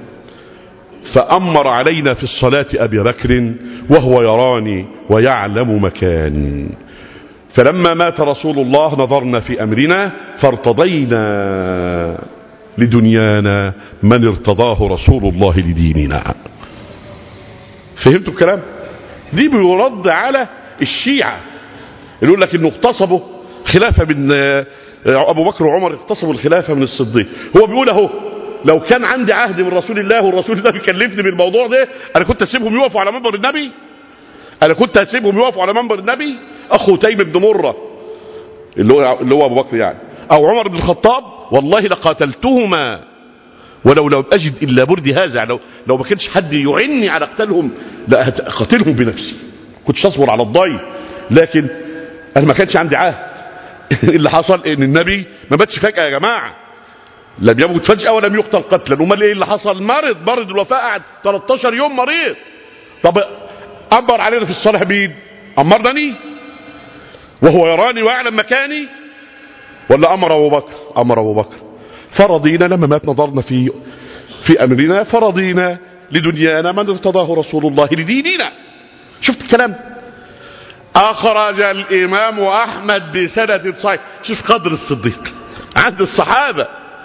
[SPEAKER 2] فأمر علينا في الصلاة أبي بكر وهو يراني ويعلم مكاني. فلما مات رسول الله نظرنا في أمرنا فارتضينا لدنيانا من ارتضاه رسول الله لديننا. فهمتوا الكلام؟ دي بيرد على الشيعة اللي يقول لك انه اغتصبوا خلافة من ابو بكر وعمر، اغتصبوا الخلافة من الصديق. هو بيقول اهو لو كان عندي عهد من رسول الله والرسول ده بيكلفني بالموضوع ده انا كنت اسيبهم يقفوا على منبر النبي؟ انا كنت اسيبهم يقفوا على منبر النبي؟ اخو تيم بن مرة اللي هو اللي هو ابو بكر يعني او عمر بن الخطاب والله لقاتلتهما ولو لو اجد الا بردي هذا. لو لو ما كانش حد يعني على قتالهم لا اقتلهم بنفسي، كنتش اصبر على الضي، لكن انا ما كانش عندي عهد. اللي حصل ان النبي ما ماتش فجأة يا جماعة، لم يموت فجأة ولم يقتل قتلا. امال ايه اللي حصل؟ مرض مرض الوفاة، قعد ثلاثة عشر يوم مريض. طب امر علينا في الصالح مين؟ أمرني وهو يراني ويعلم مكاني، ولا أمر أبو بكر؟ أمر أبو بكر. فرضينا لما مات نظرنا في في أمرنا، فرضينا لدنيانا من ارتضاه رسول الله لديننا. شفت الكلام؟ أخرج الإمام أحمد بسند صحيح. شوف قدر الصديق عند الصحابة.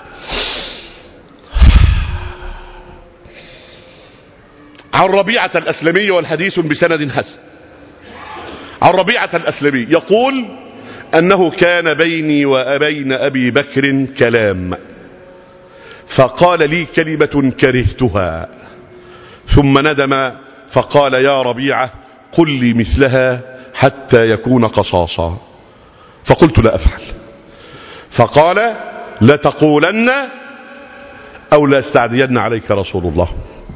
[SPEAKER 2] عن ربيعة الأسلمي، والحديث بسند حسن. عن ربيعة الأسلمي يقول أنه كان بيني وبين أبي بكر كلام، فقال لي كلمة كرهتها، ثم ندم فقال يا ربيعة قل لي مثلها حتى يكون قصاصا. فقلت لا أفعل. فقال لتقولن أو لا استعدين عليك رسول الله.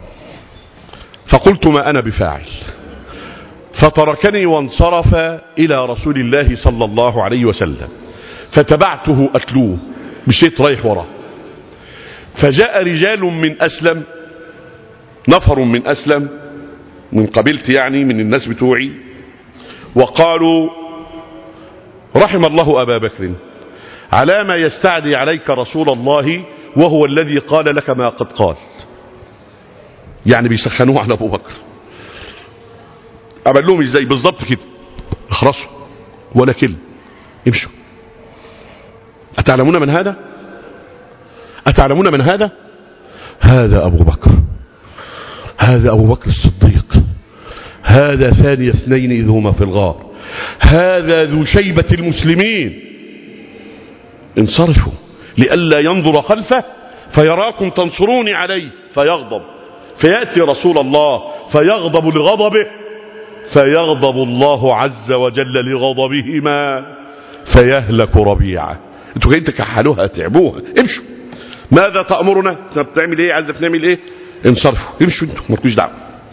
[SPEAKER 2] فقلت ما أنا بفاعل. فتركني وانصرف إلى رسول الله صلى الله عليه وسلم، فتبعته أتلوه، مشيت رايح وراه. فجاء رجال من أسلم، نفر من أسلم من قبيلتي يعني من الناس بتوعي، وقالوا رحم الله أبا بكر على ما يستعدي عليك رسول الله وهو الذي قال لك ما قد قال. يعني بيسخنوه على أبو بكر. أعمل لهم إزاي بالضبط كده؟ اخرسوا ولا كلمة، امشوا. أتعلمون من هذا؟ أتعلمون من هذا؟ هذا أبو بكر، هذا أبو بكر الصديق، هذا ثاني اثنين إذ هما في الغار، هذا ذو شيبة المسلمين. انصرفوا لئلا ينظر خلفه فيراكم تنصروني عليه فيغضب، فيأتي رسول الله فيغضب لغضبه، فيغضب الله عز وجل لغضبهما فيهلك ربيعة. انتوا جايين تكحلوها تعبوها، امشوا. ماذا تأمرنا؟ بتعمل ايه؟ عايز نعمل ايه؟ انصرفوا، امشوا انتوا، مالكوش دعوه.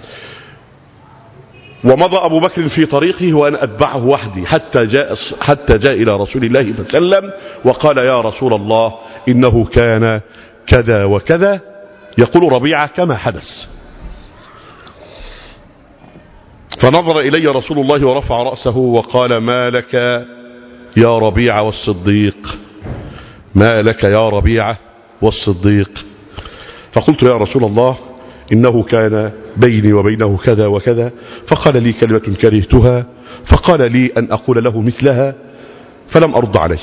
[SPEAKER 2] ومضى أبو بكر في طريقه وأنا أتبعه وحدي حتى جاء حتى جاء إلى رسول الله صلى الله عليه وسلم وقال يا رسول الله إنه كان كذا وكذا. يقول ربيعة كما حدث. فنظر إلي رسول الله ورفع رأسه وقال ما لك يا ربيعة والصديق، ما لك يا ربيعة والصديق. فقلت يا رسول الله إنه كان بيني وبينه كذا وكذا، فقال لي كلمة كرهتها، فقال لي أن أقول له مثلها، فلم أرد عليه.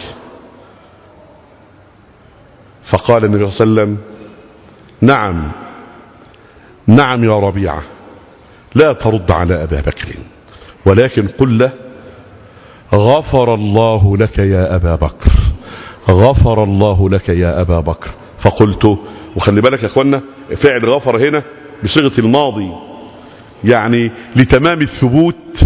[SPEAKER 2] فقال النبي صلى الله عليه وسلم نعم نعم يا ربيعة، لا ترد على أبا بكر، ولكن قل له غفر الله لك يا أبا بكر، غفر الله لك يا أبا بكر. فقلت، وخلي بالك يا أخوانا فعل غفر هنا بصيغة الماضي، يعني لتمام الثبوت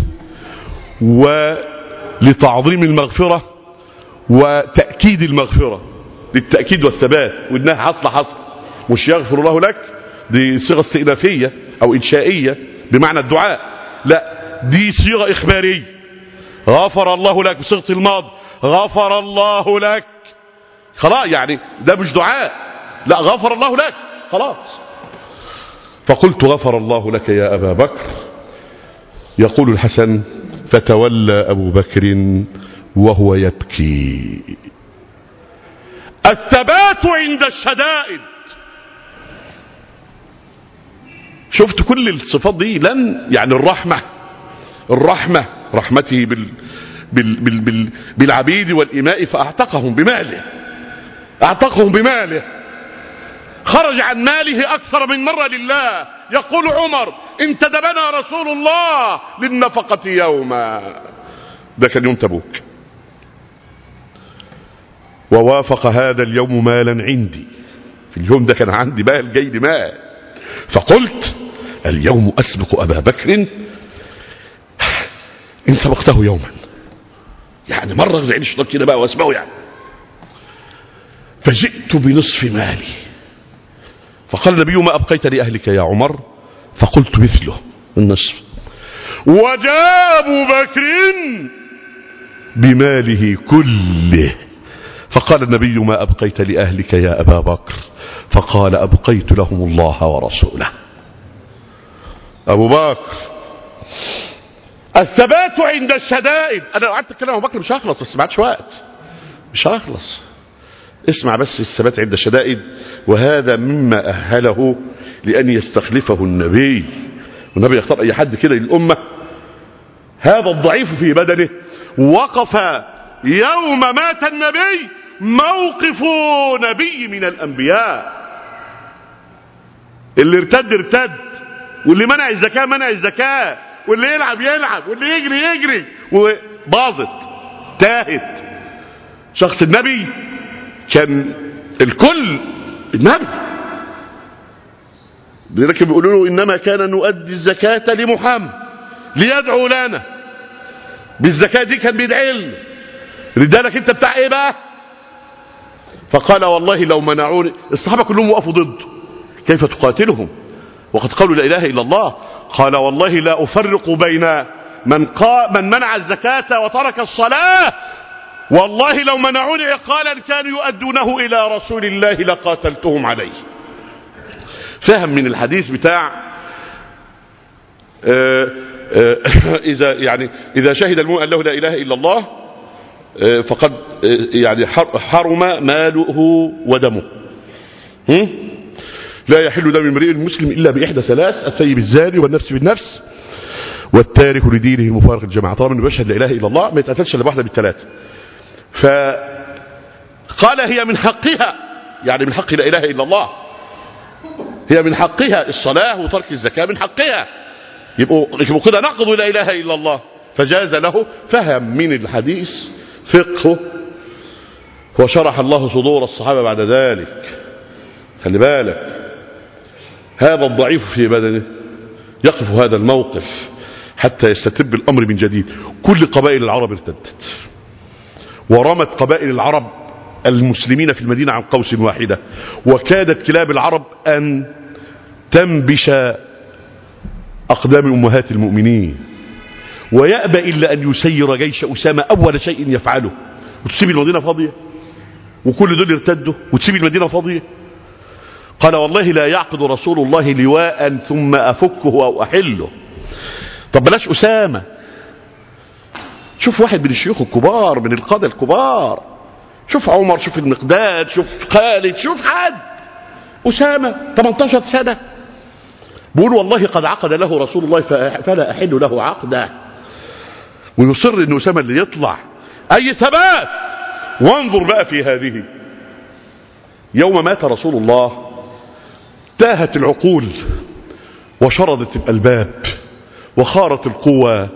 [SPEAKER 2] ولتعظيم المغفرة وتأكيد المغفرة، للتأكيد والثبات، وإنها حصل حصل، مش يغفر الله لك دي صيغة استئنافية أو إنشائية بمعنى الدعاء، لا دي صيغة إخبارية. غفر الله لك بصيغة الماضي، غفر الله لك، خلاص يعني ده مش دعاء، لا غفر الله لك خلاص. فقلت غفر الله لك يا أبا بكر. يقول الحسن فتولى أبو بكر وهو يبكي. الثبات عند الشدائد. شفت كل الصفات دي لن يعني الرحمة، الرحمة رحمته بال بال بال بال بالعبيد والإماء فأعتقهم بماله، أعتقهم بماله، خرج عن ماله أكثر من مرة لله. يقول عمر انتدبنا رسول الله للنفقة يوما، ده كان يوم تبوك، ووافق هذا اليوم مالا عندي، في اليوم ده كان عندي مال جاي لي مال، فقلت اليوم أسبق أبا بكر إن سبقته يوما، يعني مرة زعل الشيطان كده بقى واسبقه يعني. فجئت بنصف مالي، فقال النبي ما أبقيت لأهلك يا عمر؟ فقلت مثله النصف. وجاء أبو بكر بماله كله، فقال النبي ما أبقيت لأهلك يا أبا بكر؟ فقال أبقيت لهم الله ورسوله. أبو بكر الثبات عند الشدائد. انا لو قعدت اتكلم عن ابو بكر مش هخلص، بس ما عادش وقت، مش هخلص. اسمع بس، الثبات عند الشدائد، وهذا مما أهله لأن يستخلفه النبي، والنبي يختار أي حد كده للأمة. هذا الضعيف في بدنه وقف يوم مات النبي موقف نبي من الأنبياء. اللي ارتد ارتد، واللي منع الزكاة منع الزكاة، واللي يلعب يلعب، واللي يجري يجري، وباظت تاهت. شخص النبي كان الكل النبي. لذلك بيقولوا له إنما كان نؤدي الزكاة لمحمد ليدعو لنا. بالزكاة دي كان بيدعي لنا. رجالك انت بتاع ايه بقى؟ فقال والله لو منعوني. الصحابة كلهم وقفوا ضده، كيف تقاتلهم وقد قالوا لا إله إلا الله؟ قال والله لا أفرق بين من, قا من منع الزكاة وترك الصلاة، والله لو منعوني عقالا كانوا يؤدونه إلى رسول الله لقاتلتهم عليه. فهم من الحديث بتاع آآ آآ إذا يعني إذا شهد المؤمن أن له لا إله إلا الله فقد يعني حرم ماله ودمه. لا يحل دم امرئ مسلم إلا بإحدى ثلاث: الثيب الزاني، والنفس بالنفس، والتارك لدينه المفارق الجماعة. طالما انه بيشهد لا إله إلا الله ما يتقتلش الا بواحدة بالثلاثة. فقال هي من حقها، يعني من حق لا إله إلا الله، هي من حقها الصلاة وترك الزكاة من حقها، يبقوا كده نقض لا إله إلا الله. فجاز له. فهم من الحديث فقهه، وشرح الله صدور الصحابة بعد ذلك. خلي بالك، هذا الضعيف في بدنه يقف هذا الموقف حتى يستتب الأمر من جديد. كل قبائل العرب ارتدت، ورمت قبائل العرب المسلمين في المدينة عن قوس واحدة، وكادت كلاب العرب أن تنبش أقدام أمهات المؤمنين، ويأبى إلا أن يسير جيش أسامة أول شيء يفعله. وتسيب المدينة فاضية وكل دول ارتدوا وتسيب المدينة فاضية؟ قال والله لا يعقد رسول الله لواء ثم أفكه أو أحله. طب بلاش أسامة، شوف واحد من الشيوخ الكبار، من القادة الكبار، شوف عمر، شوف المقداد، شوف خالد، شوف حد. أسامة ثمانية عشر سنة بيقول والله قد عقد له رسول الله فلا أحل له عقده، ويصر أن أسامة اللي يطلع. أي ثبات! وانظر بقى في هذه، يوم مات رسول الله تاهت العقول وشردت الألباب وخارت القوى.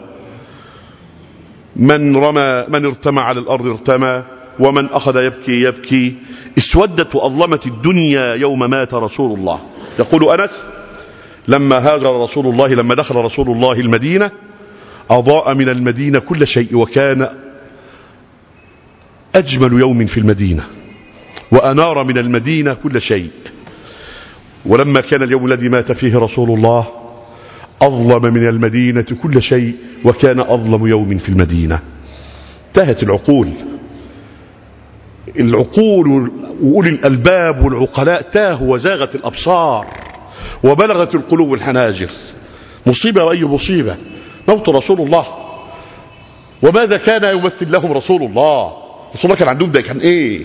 [SPEAKER 2] من رمى، من ارتمى على الأرض ارتمى، ومن أخذ يبكي يبكي. اسودت وأظلمت الدنيا يوم مات رسول الله. يقول أنس لما هاجر رسول الله، لما دخل رسول الله المدينة أضاء من المدينة كل شيء، وكان أجمل يوم في المدينة، وأنار من المدينة كل شيء. ولما كان اليوم الذي مات فيه رسول الله أظلم من المدينة كل شيء، وكان أظلم يوم في المدينة. تاهت العقول، العقول وأولي الألباب والعقلاء تاهوا، وزاغت الأبصار، وبلغت القلوب الحناجر. مصيبة وأي مصيبة، موت رسول الله. وماذا كان يمثل لهم رسول الله؟ رسول الله كان عندهم ده كان ايه؟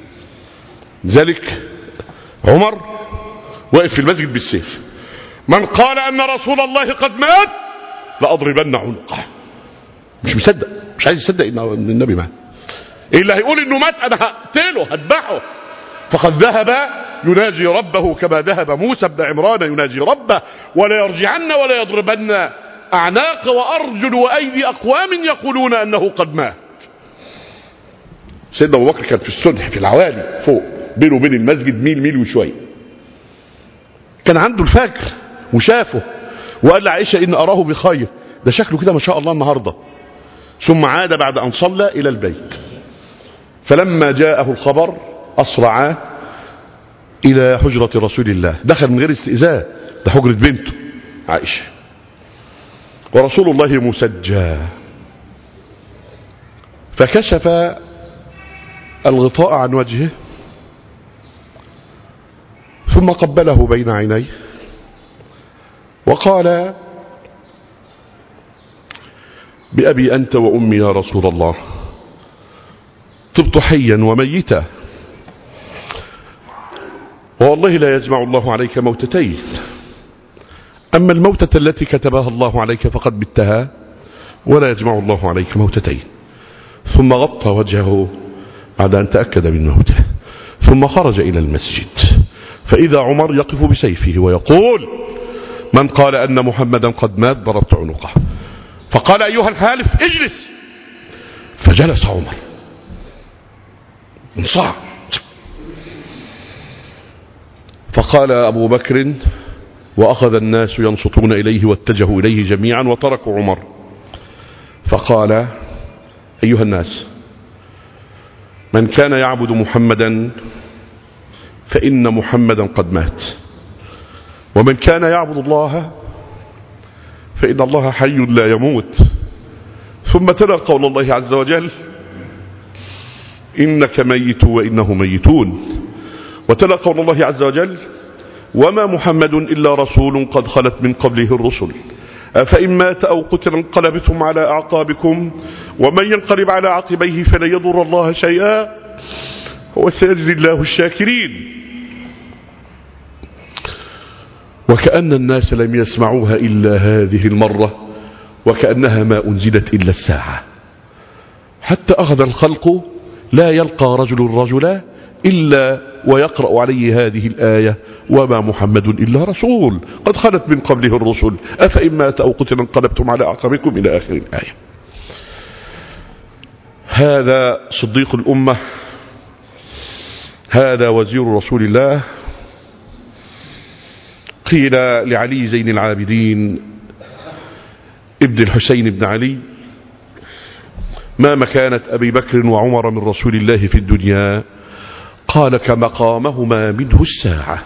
[SPEAKER 2] ذلك عمر واقف في المسجد بالسيف: من قال أن رسول الله قد مات لأضربن عنقه. مش مصدق، مش عايز يصدق ان النبي مات. ايه اللي هيقول انه مات انا هقتله هذبحه. فقد ذهب يناجي ربه كما ذهب موسى بن عمران يناجي ربه: ولا يرجعن ولا يضربن أعناق وأرجل وأيدي أقوام يقولون أنه قد مات. سيدنا أبو بكر كان في السنح في العوالي فوق، بينه وبين المسجد ميل ميل وشوية. كان عنده الفجر وشافه وقال لعائشة إن أراه بخير، ده شكله كده ما شاء الله النهاردة. ثم عاد بعد أن صلى إلى البيت، فلما جاءه الخبر أسرع إلى حجرة رسول الله. دخل من غير استئذان، ده حجرة بنته عائشة، ورسول الله مسجى. فكشف الغطاء عن وجهه ثم قبله بين عينيه وقال: بأبي أنت وأمي يا رسول الله، طبت حيا وميتا، والله لا يجمع الله عليك موتتين، أما الموتة التي كتبها الله عليك فقد بتها، ولا يجمع الله عليك موتتين. ثم غطى وجهه بعد أن تأكد من موته، ثم خرج إلى المسجد، فإذا عمر يقف بسيفه ويقول: من قال أن محمدا قد مات ضربت عنقه. فقال: أيها الحالف اجلس. فجلس عمر انصاع. فقال أبو بكر، وأخذ الناس ينصتون إليه واتجهوا إليه جميعا وتركوا عمر، فقال: أيها الناس، من كان يعبد محمدا فإن محمدا قد مات، ومن كان يعبد الله فإن الله حي لا يموت. ثم تلا قول الله عز وجل: إنك ميت وإنه ميتون. وتلا قول الله عز وجل: وما محمد إلا رسول قد خلت من قبله الرسل أفإن مات أو قتل انقلبتم على أعقابكم ومن ينقلب على عقبيه فلن يضر الله شيئا وسيجزي الله الشاكرين. وكأن الناس لم يسمعوها إلا هذه المرة، وكأنها ما أنزلت إلا الساعة، حتى أخذ الخلق لا يلقى رجل رجلا إلا ويقرأ عليه هذه الآية: وما محمد إلا رسول قد خلت من قبله الرسل أفإن مات أو قتل انقلبتم على أعقابكم إلى آخر الآية. هذا صديق الأمة، هذا وزير رسول الله. قيل لعلي زين العابدين ابن الحسين بن علي: ما مكانة أبي بكر وعمر من رسول الله في الدنيا؟ قال: كمقامهما منه الساعة.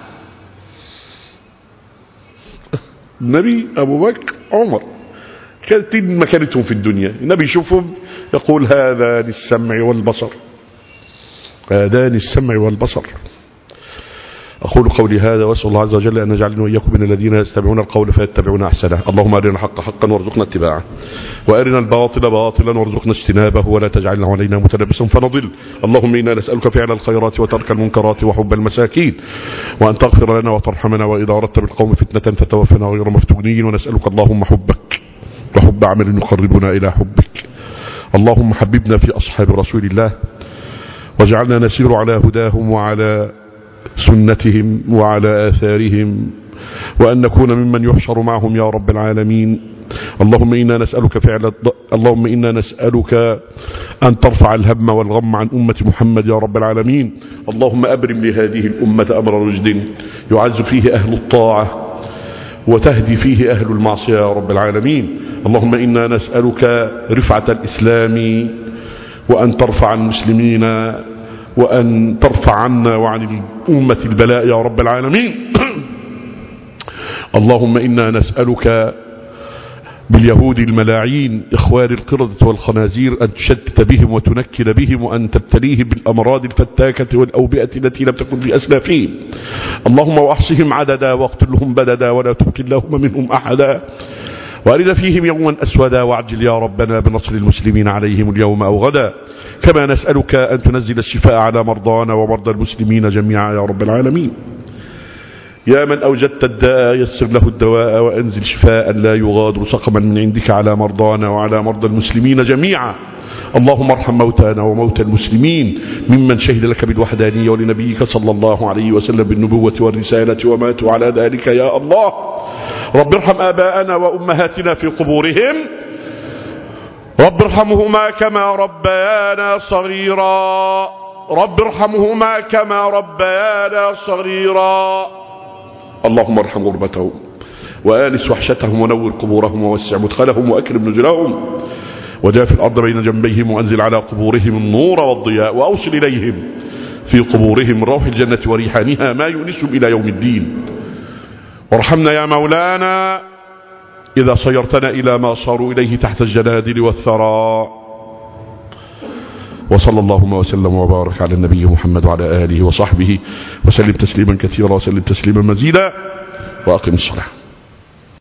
[SPEAKER 2] النبي أبو بكر عمر كانت مكانتهم في الدنيا، النبي يشوفهم يقول: هذان السمع والبصر، هذان السمع والبصر. أقول قولي هذا وأسأل الله عز وجل أن يجعلني وإياكم من الذين يستمعون القول فيتبعون أحسنه. اللهم أرنا الحق حقا وارزقنا اتباعه، وأرنا الباطل باطلا وارزقنا اجتنابه، ولا تجعلنا علينا متلبسا فنضل. اللهم إنا نسألك فعل الخيرات وترك المنكرات وحب المساكين، وأن تغفر لنا وترحمنا، وإذا أردت بالقوم فتنة فتوفنا غير مفتونين. ونسألك اللهم حبك وحب عمل يقربنا إلى حبك. اللهم حببنا في أصحاب رسول الله، واجعلنا نسير على هداهم وعلى سنتهم وعلى آثارهم، وأن نكون ممن يحشر معهم يا رب العالمين. اللهم إنا نسألك فعل اللهم إنا نسألك أن ترفع الهم والغم عن أمة محمد يا رب العالمين. اللهم أبرم لهذه الأمة أمر رشد يعز فيه أهل الطاعة وتهدي فيه أهل المعصية يا رب العالمين. اللهم إنا نسألك رفعة الإسلام، وأن ترفع المسلمين، وأن ترفع عنا وعن الأمة البلاء يا رب العالمين. اللهم إنا نسألك باليهود الملاعين إخوان القردة والخنازير أن تشتت بهم وتنكل بهم، وأن تبتليهم بالأمراض الفتاكة والأوبئة التي لم تكن في أسلافهم. اللهم واحصهم عددا واقتلهم بددا ولا تبق اللهم منهم أحدا، وأرنا فيهم يوما أسودا، وعجل يا ربنا بنصر المسلمين عليهم اليوم أو غدا. كما نسألك أن تنزل الشفاء على مرضانا ومرضى المسلمين جميعا يا رب العالمين. يا من أوجدت الداء يسر له الدواء، وأنزل شفاء لا يغادر سقما من عندك على مرضانا وعلى مرضى المسلمين جميعا. اللهم ارحم موتانا وموتى المسلمين ممن شهد لك بالوحدانية ولنبيك صلى الله عليه وسلم بالنبوة والرسالة وماتوا على ذلك يا الله. رب ارحم آباءنا وأمهاتنا في قبورهم، رب ارحمهما كما ربيانا صغيرا، رب ارحمهما كما ربيانا صغيرا. اللهم ارحم غربتهم وآنس وحشتهم ونور قبورهم ووسع مدخلهم وأكرم نزلهم، وجاف الأرض بين جنبيهم، وأنزل على قبورهم النور والضياء، وأوصل إليهم في قبورهم روح الجنة وريحانها ما يؤنسهم إلى يوم الدين. وارحمنا يا مولانا إذا صيرتنا إلى ما صاروا إليه تحت الجنادل والثرى. وصلى اللهم وسلم وبارك على النبي محمد وعلى آله وصحبه وسلم تسليما كثيرا وسلم تسليما مزيدا، وأقم الصلاة.